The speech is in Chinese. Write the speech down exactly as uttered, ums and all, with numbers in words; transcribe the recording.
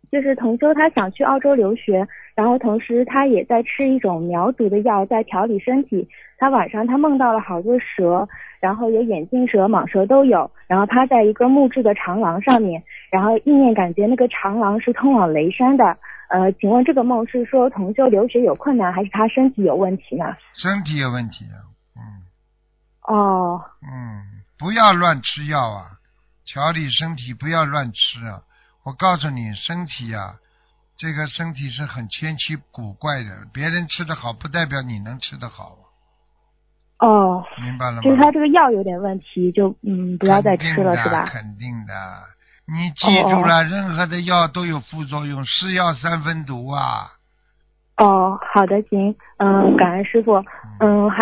就是同修他想去澳洲留学，然后同时他也在吃一种苗族的药，在调理身体。他晚上他梦到了好多蛇，然后有眼镜蛇、蟒蛇都有，然后他在一个木质的长廊上面，然后意念感觉那个长廊是通往雷山的。呃，请问这个梦是说同修留学有困难，还是他身体有问题呢？ 身体有问题啊，嗯。 哦。 嗯，不要乱吃药啊，调理身体不要乱吃啊。我告诉你，身体啊，这个身体是很千奇古怪的，别人吃得好不代表你能吃得好。 哦， 明白了吗？ 就是他这个药有点问题，就嗯不要再吃了是吧？ 肯定的，你记住了，哦、任何的药都有副作用，是药三分毒啊。 哦，好的，行，嗯，感恩师傅，嗯，还。